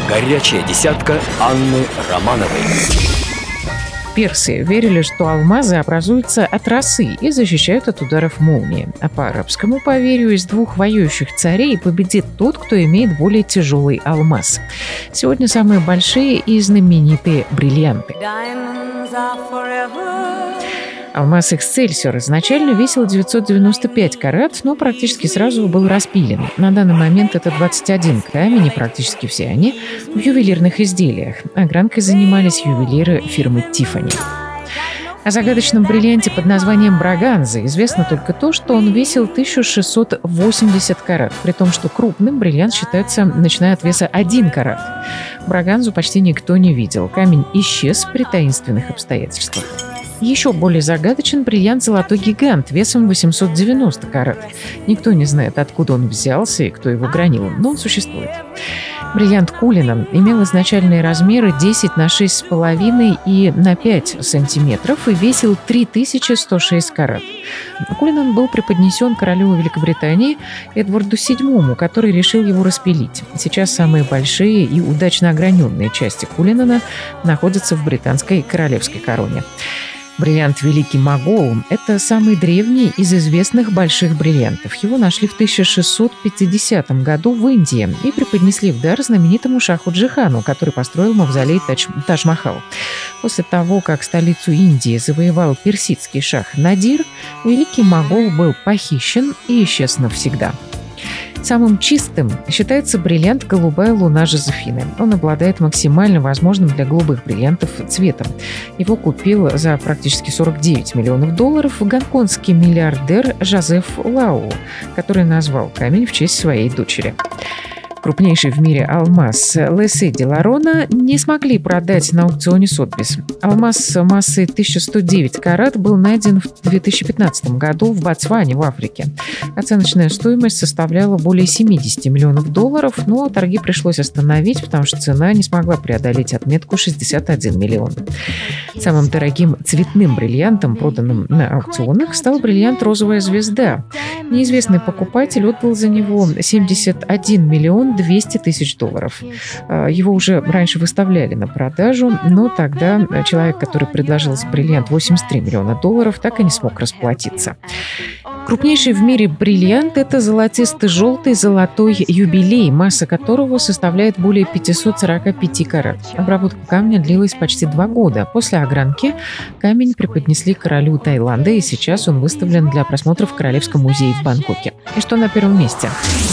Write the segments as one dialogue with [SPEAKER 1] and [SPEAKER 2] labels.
[SPEAKER 1] Горячая десятка Анны Романовой.
[SPEAKER 2] Персы верили, что алмазы образуются от росы и защищают от ударов молнии. А по арабскому поверью, из двух воюющих царей победит тот, кто имеет более тяжелый алмаз. Сегодня самые большие и знаменитые бриллианты. Алмаз Эксцельсиор изначально весил 995 карат, но практически сразу был распилен. На данный момент это 21 камень, и практически все они в ювелирных изделиях. Огранкой занимались ювелиры фирмы Тиффани. О загадочном бриллианте под названием Браганза известно только то, что он весил 1680 карат, при том, что крупным бриллиант считается, начиная от веса 1 карат. Браганзу почти никто не видел. Камень исчез при таинственных обстоятельствах. Еще более загадочен бриллиант «Золотой гигант» весом 890 карат. Никто не знает, откуда он взялся и кто его гранил, но он существует. Бриллиант Кулинан имел изначальные размеры 10 на 6,5 и на 5 сантиметров и весил 3106 карат. Кулинан был преподнесен королю Великобритании Эдварду VII, который решил его распилить. Сейчас самые большие и удачно ограненные части Кулинана находятся в британской королевской короне. Бриллиант «Великий Могол» — это самый древний из известных больших бриллиантов. Его нашли в 1650 году в Индии и преподнесли в дар знаменитому шаху Джихану, который построил мавзолей Тадж-Махал. После того, как столицу Индии завоевал персидский шах Надир, «Великий Могол» был похищен и исчез навсегда. Самым чистым считается бриллиант «Голубая луна» Жозефины. Он обладает максимально возможным для голубых бриллиантов цветом. Его купил за практически $49 миллионов гонконгский миллиардер Жозеф Лау, который назвал камень в честь своей дочери. Крупнейший в мире алмаз Лессе де Ларона не смогли продать на аукционе Сотбис. Алмаз массой 1109 карат был найден в 2015 году в Ботсване, в Африке. Оценочная стоимость составляла более $70 миллионов, но торги пришлось остановить, потому что цена не смогла преодолеть отметку 61 миллион. Самым дорогим цветным бриллиантом, проданным на аукционах, стал бриллиант «Розовая звезда». Неизвестный покупатель отдал за него $71 миллион 200 тысяч. Его уже раньше выставляли на продажу, но тогда человек, который предложил за бриллиант $83 миллиона, так и не смог расплатиться. Крупнейший в мире бриллиант – это золотисто-желтый золотой юбилей, масса которого составляет более 545 карат. Обработка камня длилась почти 2 года. После огранки камень преподнесли королю Таиланда, и сейчас он выставлен для просмотра в Королевском музее в Бангкоке. И что на первом месте?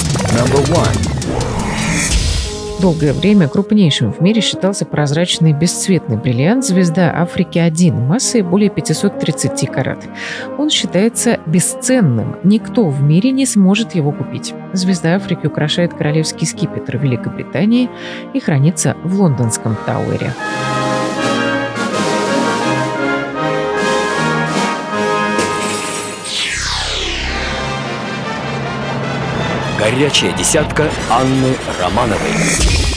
[SPEAKER 2] Долгое время крупнейшим в мире считался прозрачный бесцветный бриллиант «Звезда Африки-1» массой более 530 карат. Он считается бесценным. Никто в мире не сможет его купить. «Звезда Африки» украшает королевский скипетр Великобритании и хранится в лондонском Тауэре.
[SPEAKER 1] Горячая десятка Анны Романовой.